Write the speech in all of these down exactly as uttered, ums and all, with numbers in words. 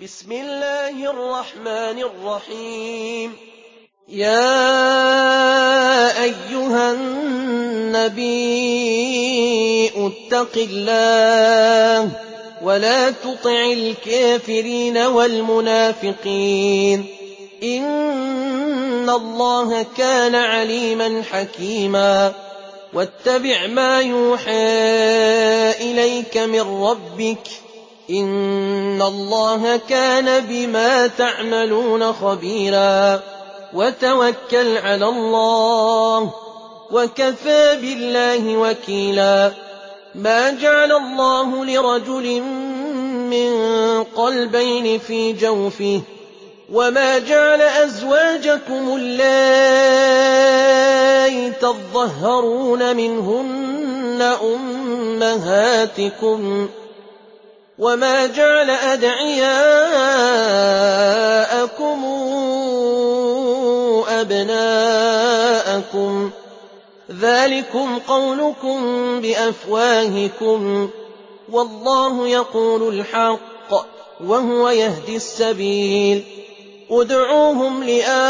بسم الله الرحمن الرحيم يا أيها النبي اتق الله ولا تطع الكافرين والمنافقين إن الله كان عليما حكيما واتبع ما يوحى إليك من ربك إن الله كان بما تعملون خبيرا وتوكل على الله وكفى بالله وكيلا ما جعل الله لرجل من قلبين في جوفه وما جعل أزواجكم اللائي تظهرون منهن أمهاتكم وما جعل أدعياءكم أبناءكم ذلكم قولكم بأفواهكم والله يقول الحق وهو يهدي السبيل ادعوهم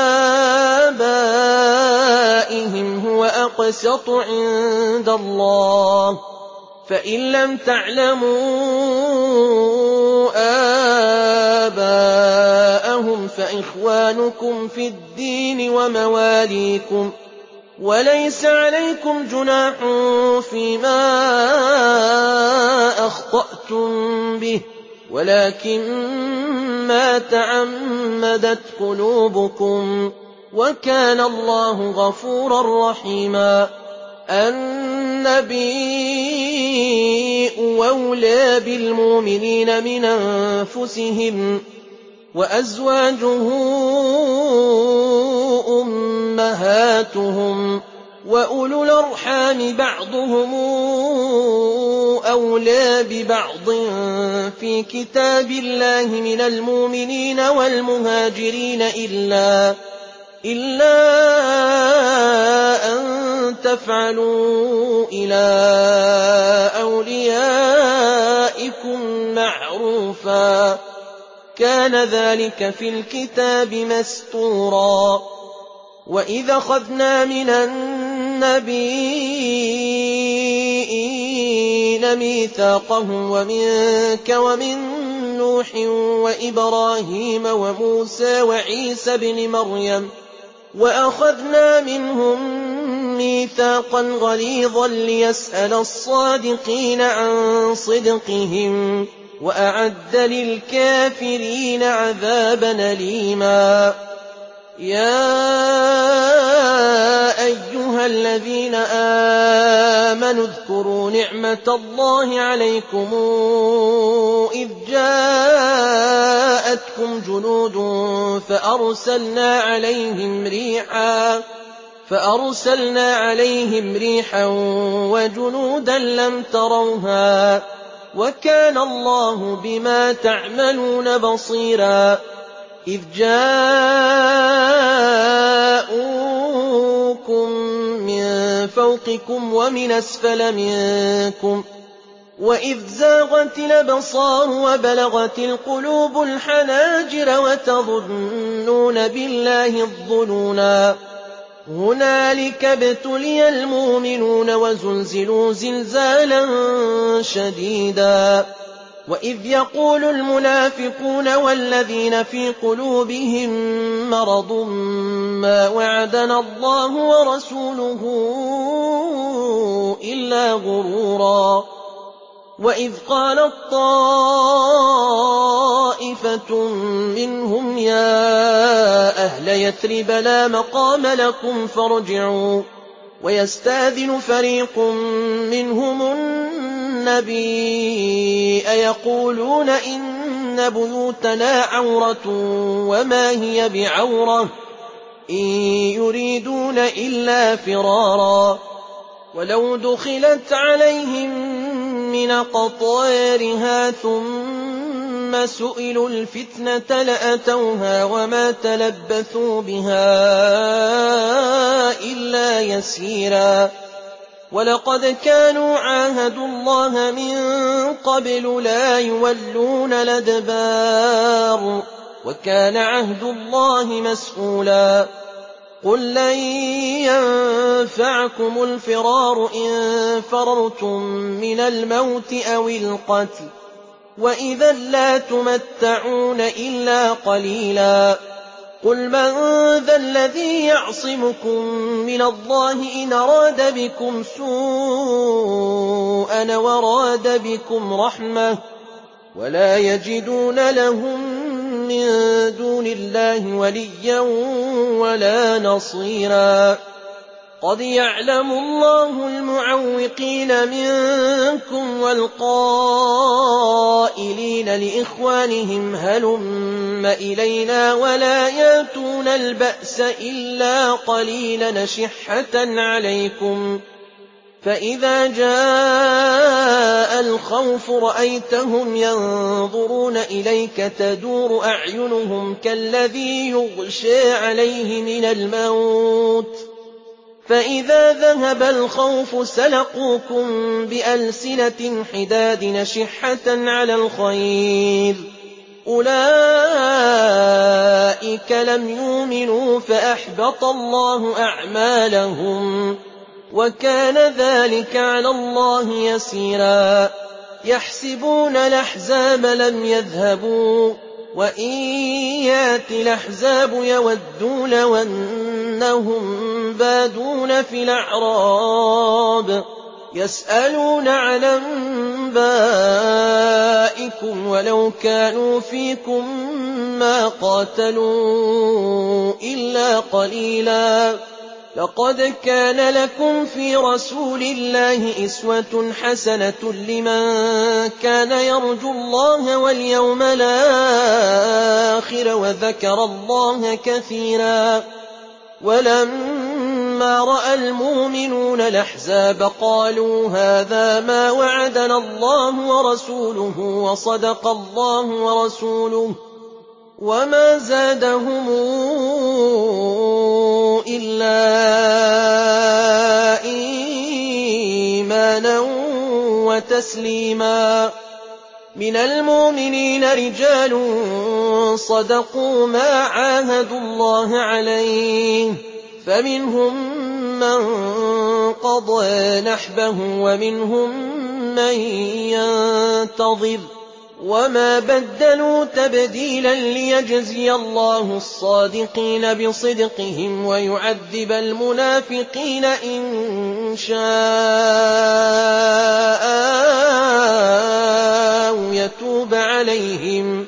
لآبائهم هو أقسط عند الله فإن لم تعلموا آباءهم فإخوانكم في الدين ومواليكم وليس عليكم جناح فيما أخطأتم به ولكن ما تعمدت قلوبكم وكان الله غفورا رحيما النبي أولى بالمؤمنين من أنفسهم وأزواجه أمهاتهم وأولو الأرحام بعضهم أولى ببعض في كتاب الله من المؤمنين والمهاجرين إلا إلا أن تفعلوا إلى أوليائكم معروفا كان ذلك في الكتاب مسطورا وإذا أخذنا من النبيين ميثاقهم ومنك ومن نوح وإبراهيم وموسى وعيسى بن مريم وأخذنا منهم ميثاقا غليظا ليسأل الصادقين عن صدقهم وأعد للكافرين عذابا أليما يا أيها الذين آمنوا اذكروا نعمة الله عليكم إذ جاءتكم جنود فأرسلنا عليهم ريحا فأرسلنا عليهم ريحا وجنودا لم تروها وكان الله بما تعملون بصيرا إذ جاءوكم من فوقكم ومن أسفل منكم وإذ زاغت الأبصار وبلغت القلوب الحناجر وتظنون بالله الظنونا هنالك ابتلي المؤمنون وزلزلوا زلزالا شديدا وإذ يقول المنافقون والذين في قلوبهم مرض ما وعدنا الله ورسوله إلا غرورا وإذ قالت طائفة منهم يا أهل يثرب لا مقام لكم فارجعوا ويستأذن فريق منهم النبي أيقولون إن بيوتنا عورة وما هي بعورة إن يريدون إلا فرارا ولو دخلت عليهم من أقطارها ثم سئلوا الفتنة لأتوها وما تلبثوا بها إلا يسيرا ولقد كانوا عاهدوا الله من قبل لا يولون الأدبار وكان عهد الله مسئولا قل لن ينفعكم الفرار إن فررتم من الموت أو القتل وإذا لا تمتعون إلا قليلا قل من ذا الذي يعصمكم من الله إن أراد بكم سوءا وراد بكم رحمة ولا يجدون لهم من دون الله وليا ولا نصيرا قد يعلم الله المعوقين منكم والقائلين لإخوانهم هلم إلينا ولا ياتون البأس إلا قليلا نشحة عليكم فإذا جاء الخوف رأيتهم ينظرون إليك تدور أعينهم كالذي يغشى عليه من الموت فإذا ذهب الخوف سلقوكم بألسنة حداد نشحة على الخير أولئك لم يؤمنوا فأحبط الله أعمالهم وكان ذلك على الله يسيرا يحسبون الأحزاب لم يذهبوا وإن يأتي الأحزاب يودوا لو أنهم بادون في الأعراب يسألون عن أنبائكم ولو كانوا فيكم ما قاتلوا إلا قليلا لقد كان لكم في رسول الله أسوة حسنة لمن كان يرجو الله واليوم الآخر وذكر الله كثيرا ولما رأى المؤمنون الأحزاب قالوا هذا ما وعدنا الله ورسوله وصدق الله ورسوله وما زادهم إلا إيمانا وتسليما من المؤمنين رجال صدقوا ما عاهدوا الله عليه فمنهم من قضى نحبه ومنهم من ينتظر وما بدلوا تبديلا ليجزي الله الصادقين بصدقهم ويعذب المنافقين إن شاء أو يتوب عليهم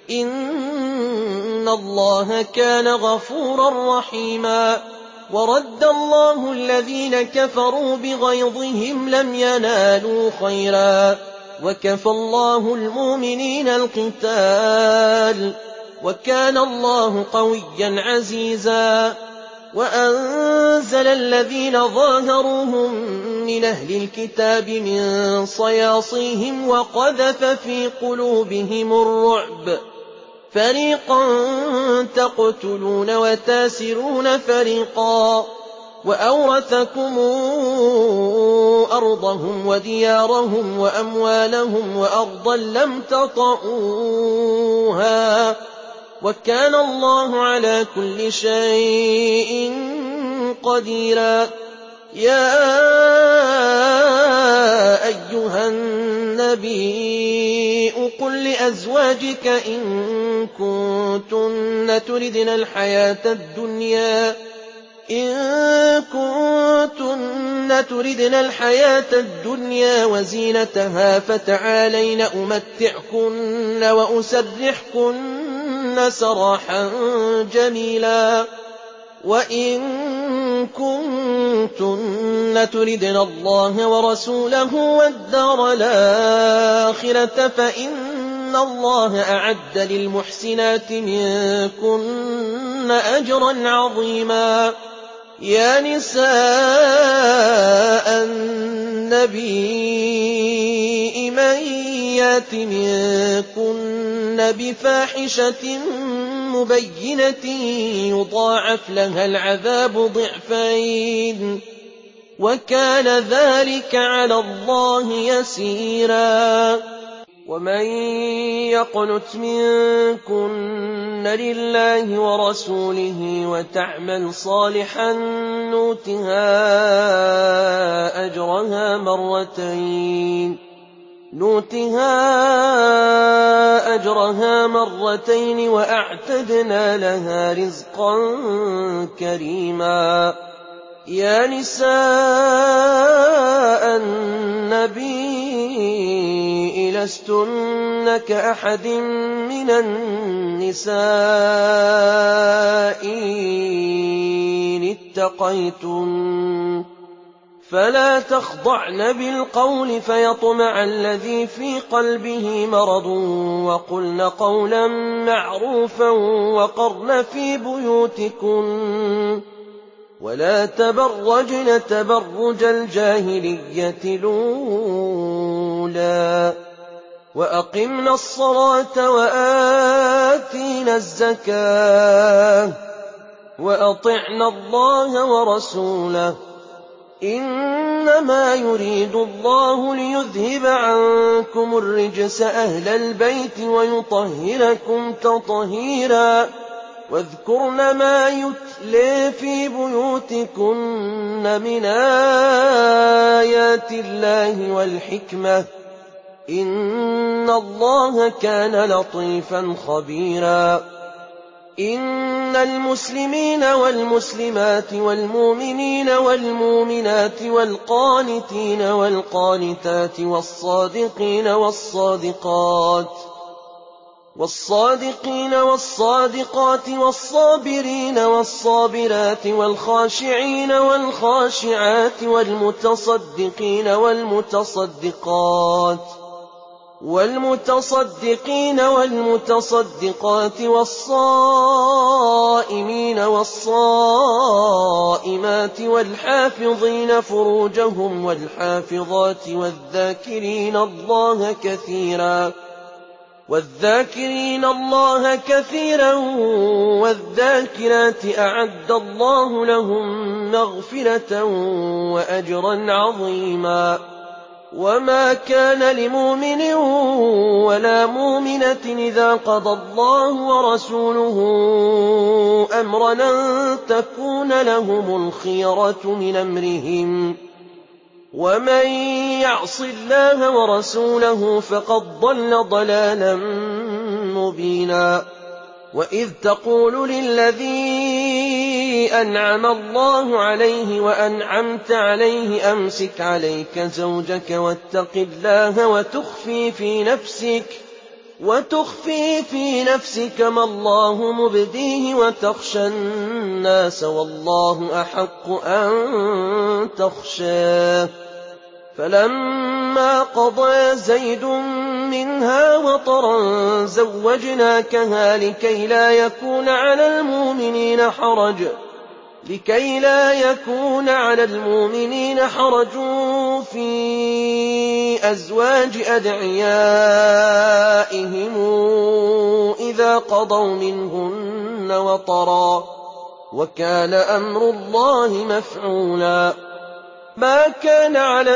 إن الله كان غفورا رحيما ورد الله الذين كفروا بغيظهم لم ينالوا خيرا وكفى الله المؤمنين القتال وكان الله قويا عزيزا وأنزل الذين ظاهروهم من أهل الكتاب من صياصيهم وقذف في قلوبهم الرعب فريقا تقتلون وتاسرون فريقا وأورثكم أرضهم وديارهم وأموالهم وأرضا لم تطئوها وكان الله على كل شيء قديرا يا أيها النبي قل لأزواجك إن كنتن تردن الحياة الدنيا إن كنتن تردن الحياة الدنيا وزينتها فتعالين أمتعكن وأسرحكن سراحا جميلا وإن كنتن تردن الله ورسوله والدار الآخرة فإن الله أعد للمحسنات منكن أجرا عظيما يا نساء النبي من يات منكن بفاحشة مبينة يضاعف لها العذاب ضعفين وكان ذلك على الله يسيرا ومن يقنت منكن تؤمن لله ورسوله وتعمل صالحا نؤتها أجرها مرتين نؤتها أجرها مرتين وأعتدنا لها رزقا كريما. يا نساء النبي لستن كأحد من النساء إن اتقيتن فلا تخضعن بالقول فيطمع الذي في قلبه مرض وقلن قولا معروفا وقرن في بيوتكن ولا تبرجن تبرج الجاهلية الأولى وأقمنا الصلاة وآتينا الزكاة وأطعنا الله ورسوله إنما يريد الله ليذهب عنكم الرجس أهل البيت ويطهركم تطهيرا واذكرن ما يتلى في بيوتكن من آيات الله والحكمة إن الله كان لطيفا خبيرا. إن المسلمين والمسلمات والمؤمنين والمؤمنات والقانتين والقانتات والصادقين والصادقات والصادقين والصادقات والصابرين والصابرات والخاشعين والخاشعات والمتصدقين والمتصدقات والمتصدقين والمتصدقات والصائمين والصائمات والحافظين فروجهم والحافظات والذاكرين الله كثيرا والذاكرين الله كثيرا والذاكرات أعد الله لهم مغفرة وأجرا عظيما. وما كان لمؤمن ولا مؤمنة إذا قضى الله ورسوله أمرا أن تكون لهم الخيرة من أمرهم ومن يعص الله ورسوله فقد ضل ضلالا مبينا. وإذ تقول للذي أنعم الله عليه وأنعمت عليه أمسك عليك زوجك واتق الله وتخفي في نفسك وتخفي في نفسك ما الله مبديه وتخشى الناس والله أحق أن تخشاه. فلما قضى زيد منها وطرا زوجناكها لكي لا يكون على المؤمنين حرج لكي لا يكون على المؤمنين حرج في أزواج أدعيائهم إذا قضوا منهن وطرا وكان أمر الله مفعولا. ما كان على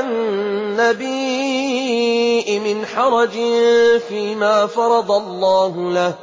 النبي من حرج فيما فرض الله له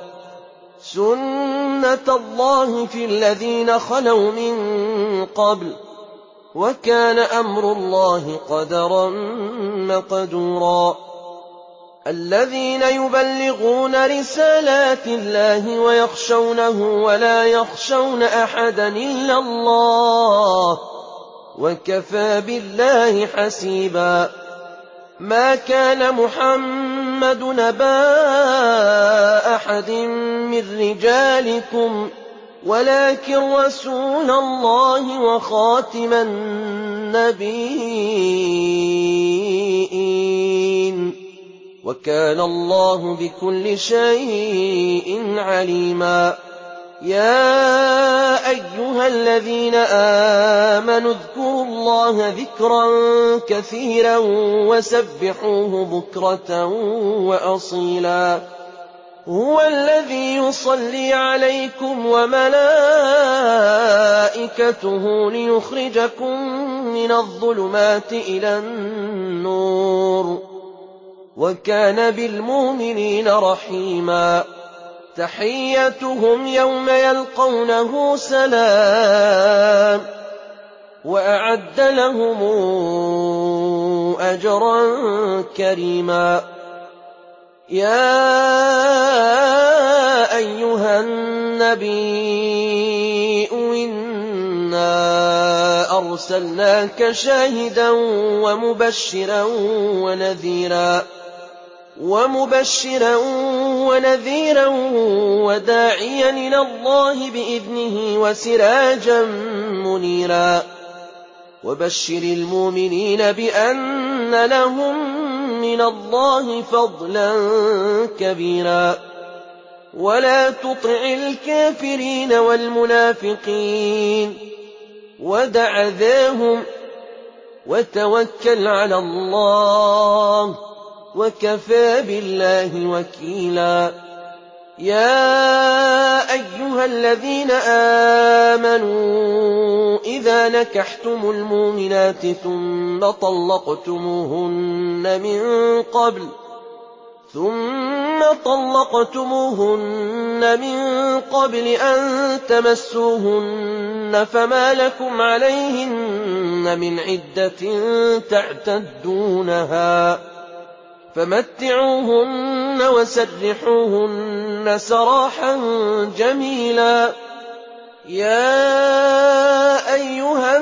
سنة الله في الذين خلوا من قبل وكان أمر الله قدرا مقدورا. الذين يبلغون رسالات الله ويخشونه ولا يخشون أحدا إلا الله وكفى بالله حسيبا. ما كان محمد نبا أحد من رجالكم ولكن رسول الله وخاتم النبيين وكان الله بكل شيء عليما. يا أيها الذين آمنوا اذكروا الله ذكرا كثيرا وسبحوه بكرة وأصيلا. هو الذي يصلي عليكم وملائكته ليخرجكم من الظلمات إلى النور وكان بالمؤمنين رحيما. تحيتهم يوم يلقونه سلام وأعد لهم أجرا كريما يا أيها النبي إنا أرسلناك شاهدا ومبشرا ونذيرا ومبشرا ونذيرا وداعيا إلى الله بإذنه وسراجا منيرا وبشر المؤمنين بأن لهم من الله فضلا كبيرا ولا تطع الكافرين والمنافقين ودع ذاهم وتوكل على الله وكفى بالله وكيلا يا أيها الذين آمنوا إذا نكحتم المؤمنات ثم طلقتموهن من قبل ثم طلقتموهن من قبل أن تمسوهن فما لكم عليهن من عدة تعتدونها فمتعوهن وسرحوهن سراحا جميلا يا أيها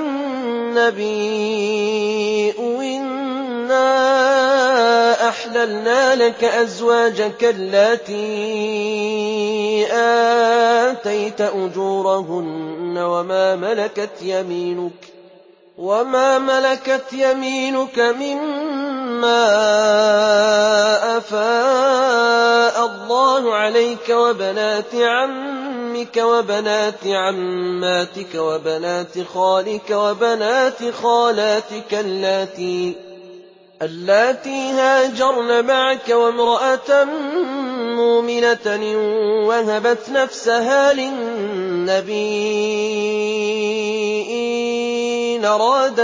النبي إنا أحللنا لك أزواجك اللاتي آتيت أجورهن وما ملكت يمينك وما ملكت يمينك مما أفاء الله عليك وبنات عمك وبنات عماتك وبنات خالك وبنات خالاتك اللاتي اللاتي هاجرن معك وامرأة مؤمنة وهبت نفسها للنبي إن أراد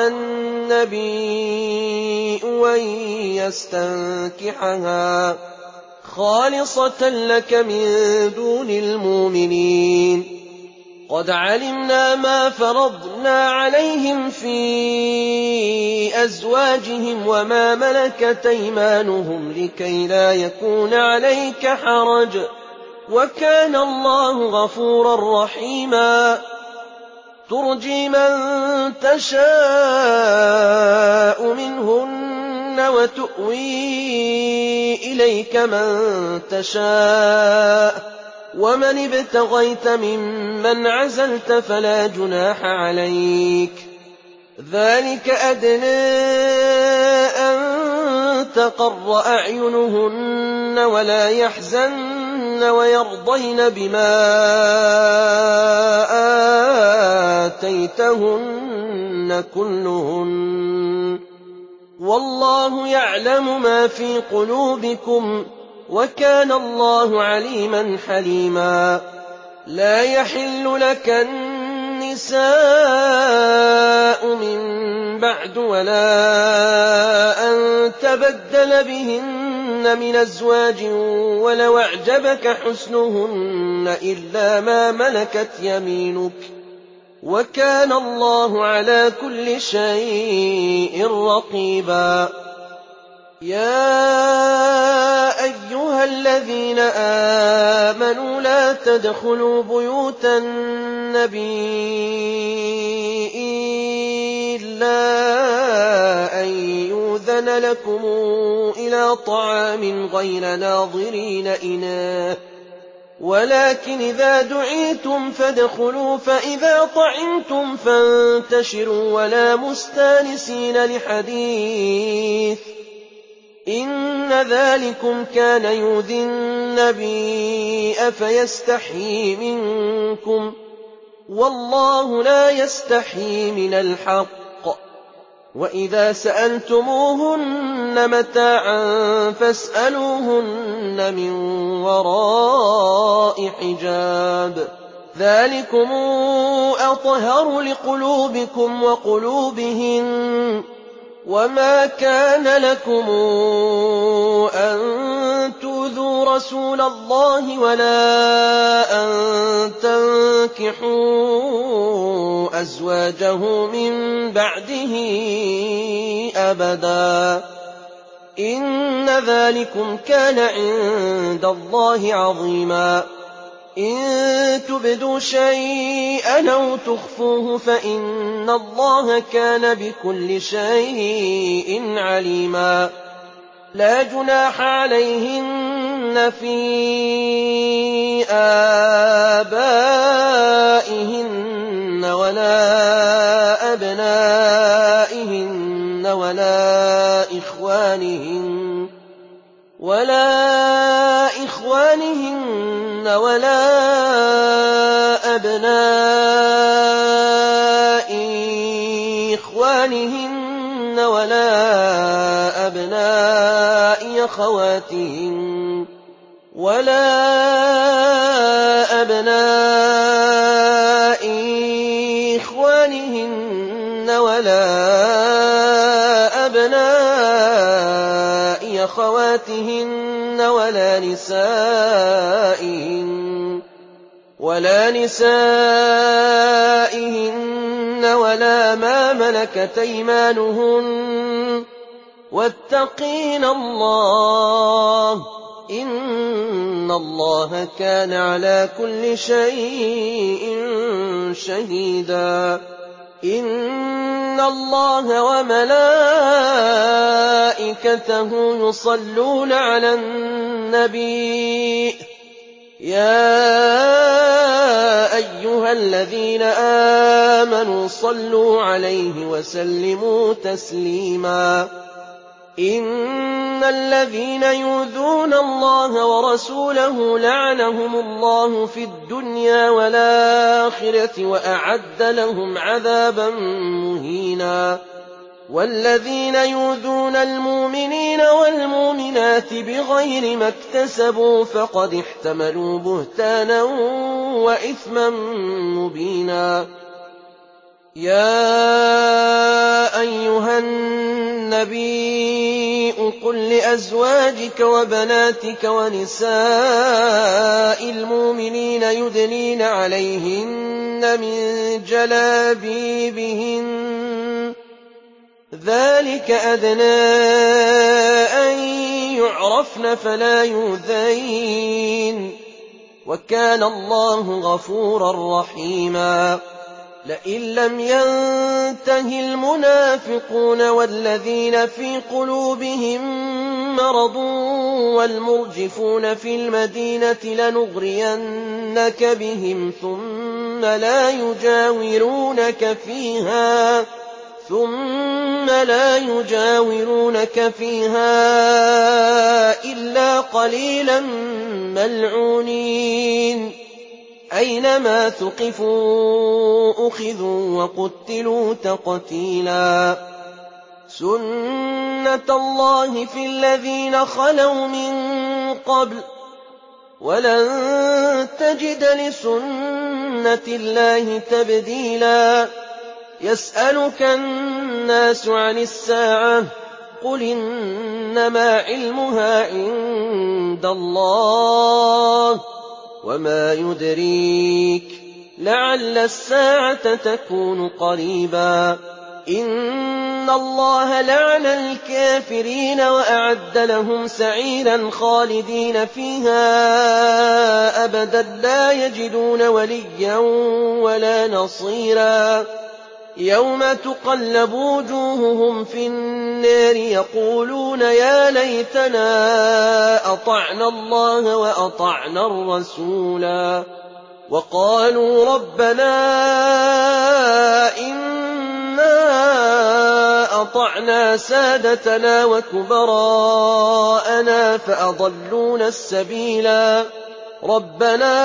النبي أن يستنكحها خالصة لك من دون المؤمنين قد علمنا ما فرضنا عليهم في أزواجهم وما ملكت أيمانهم لكي لا يكون عليك حرج وكان الله غفورا رحيما ترجي من تشاء منهن وتؤوي إليك من تشاء ومن ابتغيت ممن عزلت فلا جناح عليك ذلك أدنى أن تقر أعينهن ولا يحزن ويرضين بما آتيتهن كلهن والله يعلم ما في قلوبكم وكان الله عليما حليما لا يحل لك النساء من بعد ولا أن تبدل بهن من أزواج ولو أعجبك حسنهن إلا ما ملكت يمينك وكان الله على كل شيء رقيبا يا أيها الذين آمنوا لا تدخلوا بيوت النبي إلا أن يؤذن لكم إلى طعام غير ناظرين إناه ولكن إذا دعيتم فادخلوا فإذا طعمتم فانتشروا ولا مستانسين لحديث إن ذلكم كان يؤذي النبي أفيستحيي منكم والله لا يستحيي من الحق وإذا سألتموهن متاعا فاسألوهن من وراء حجاب ذلكم أطهر لقلوبكم وقلوبهن وما كان لكم أن تؤذوا تُؤْذُوا رَسُولَ اللَّهِ وَلَا أَن تَنكِحُوا أَزْوَاجَهُ مِن بَعْدِهِ أَبَدًا ۚ إِنَّ ذَٰلِكُمْ كَانَ عِندَ اللَّهِ عَظِيمًا. إِن تُبْدُوا شَيْئًا أَوْ تُخْفُوهُ فَإِنَّ اللَّهَ كَانَ بِكُلِّ شَيْءٍ عَلِيمًا. لَّا جُنَاحَ عَلَيْهِنَّ فِي آبَائِهِنَّ وَلَا أَبْنَائِهِنَّ وَلَا إِخْوَانِهِنَّ وَلَا أَبْنَاءِ إِخْوَانِهِنَّ وَلَا أَبْنَاءِ أَخَوَاتِهِنَّ وَلَا أَبْنَاءِ إِخْوَانِهِنَّ وَلَا أَبْنَاءِ أَخَوَاتِهِنَّ وَلَا نِسَائِهِنَّ وَلَا مَا مَلَكَتْ أَيْمَانُهُنَّ ۗ وَاتَّقِينَ اللَّهَ ۚ إِنَّ اللَّهَ كَانَ عَلَىٰ كُلِّ شَيْءٍ شَهِيدًا. إِنَّ اللَّهَ وَمَلَائِكَتَهُ يُصَلُّونَ عَلَى النَّبِيِّ ۚ يَا أَيُّهَا الَّذِينَ آمَنُوا صَلُّوا عَلَيْهِ وَسَلِّمُوا تَسْلِيمًا. إِنَّ الَّذِينَ يُؤْذُونَ اللَّهَ وَرَسُولَهُ لَعَنَهُمُ اللَّهُ فِي الدُّنْيَا وَالْآخِرَةِ وَأَعَدَّ لَهُمْ عَذَابًا مُّهِينًا. وَالَّذِينَ يُؤْذُونَ الْمُؤْمِنِينَ وَالْمُؤْمِنَاتِ بِغَيْرِ مَا اكْتَسَبُوا فَقَدِ احْتَمَلُوا بُهْتَانًا وَإِثْمًا مُّبِينًا. يَا أَيُّهَا النَّبِيُّ قُل لِّأَزْوَاجِكَ وَبَنَاتِكَ وَنِسَاءِ الْمُؤْمِنِينَ يُدْنِينَ عَلَيْهِنَّ مِن جَلَابِيبِهِنَّ ۚ ذَٰلِكَ أَدْنَىٰ أَن يُعْرَفْنَ فَلَا يُؤْذَيْنَ ۗ وَكَانَ اللَّهُ غَفُورًا رَّحِيمًا. لَئِن لَّمْ يَنتَهِ الْمُنَافِقُونَ وَالَّذِينَ فِي قُلُوبِهِم مَّرَضٌ وَالْمُرْجِفُونَ فِي الْمَدِينَةِ لَنُغْرِيَنَّكَ بِهِمْ ثُمَّ لَا يُجَاوِرُونَكَ فِيهَا ثُمَّ لَا يُجَاوِرُونَكَ فِيهَا إِلَّا قَلِيلًا مَّلْعُونِينَ ۖ أَيْنَمَا ثُقِفُوا أُخِذُوا وَقُتِّلُوا تَقْتِيلًا. سُنَّةَ اللَّهِ فِي الَّذِينَ خَلَوْا مِن قَبْلُ ۖ وَلَن تَجِدَ لِسُنَّةِ اللَّهِ تَبْدِيلًا. يَسْأَلُكَ النَّاسُ عَنِ السَّاعَةِ ۖ قُلْ إِنَّمَا عِلْمُهَا عِندَ اللَّهِ ۚ وَمَا يُدْرِيكَ لَعَلَّ السَّاعَةَ تَكُونُ قَرِيبًا. إِنَّ اللَّهَ لَعَنَ الْكَافِرِينَ وَأَعَدَّ لَهُمْ سَعِيرًا خَالِدِينَ فِيهَا أَبَدًا لَّا يَجِدُونَ وَلِيًّا وَلَا نَصِيرًا. يَوْمَ تُقَلَّبُ وُجُوهُهُمْ فِي النَّارِ يَقُولُونَ يَا لَيْتَنَا أَطَعْنَا اللَّهَ وَأَطَعْنَا الرَّسُولَا، وَقَالُوا رَبَّنَا إِنَّا أَطَعْنَا سَادَتَنَا وَكُبَرَاءَنَا فَأَضَلُّونَا السَّبِيلَا، رَبَّنَا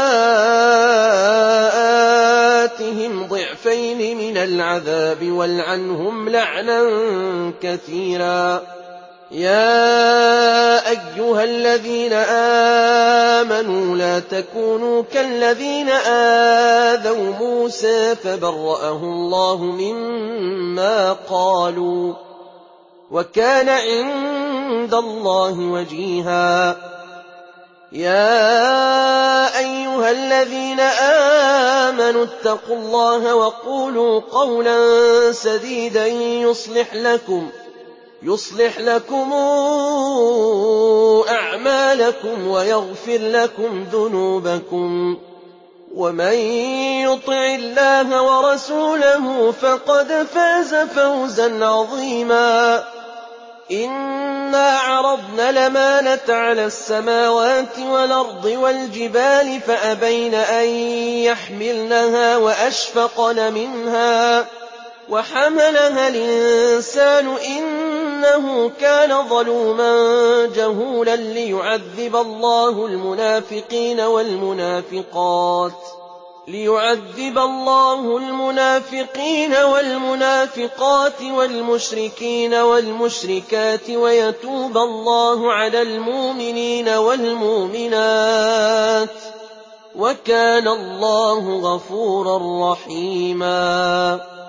آتِهِمْ ضِعْفَيْنِ مِنَ الْعَذَابِ وَالْعَنْهُمْ لَعْنًا كَثِيرًا. يَا أَيُّهَا الَّذِينَ آمَنُوا لَا تَكُونُوا كَالَّذِينَ آذَوْا مُوسَىٰ فَبَرَّأَهُ اللَّهُ مِمَّا قَالُوا ۚ وَكَانَ عِندَ اللَّهِ وَجِيهًا. يَا أَيُّهَا الَّذِينَ آمَنُوا اتَّقُوا اللَّهَ وَقُولُوا قَوْلًا سَدِيدًا يُصْلِحْ لَكُمْ يُصْلِحْ لَكُمْ أَعْمَالَكُمْ وَيَغْفِرْ لَكُمْ ذُنُوبَكُمْ ۗ وَمَن يُطِعِ اللَّهَ وَرَسُولَهُ فَقَدْ فَازَ فَوْزًا عَظِيمًا. إِنَّا عَرَضْنَا الْأَمَانَةَ عَلَى السَّمَاوَاتِ وَالْأَرْضِ وَالْجِبَالِ فَأَبَيْنَ أَن يَحْمِلْنَهَا وَأَشْفَقْنَ مِنْهَا وَحَمَلَهَا الْإِنسَانُ إِنَّهُ كَانَ ظَلُومًا جَهُولًا لِّيُعَذِّبَ اللَّهُ الْمُنَافِقِينَ وَالْمُنَافِقَاتِ لِيُعَذِّبَ اللَّهُ الْمُنَافِقِينَ وَالْمُنَافِقَاتِ وَالْمُشْرِكِينَ وَالْمُشْرِكَاتِ وَيَتُوبَ اللَّهُ عَلَى الْمُؤْمِنِينَ وَالْمُؤْمِنَاتِ ۗ وَكَانَ اللَّهُ غَفُورًا رَّحِيمًا.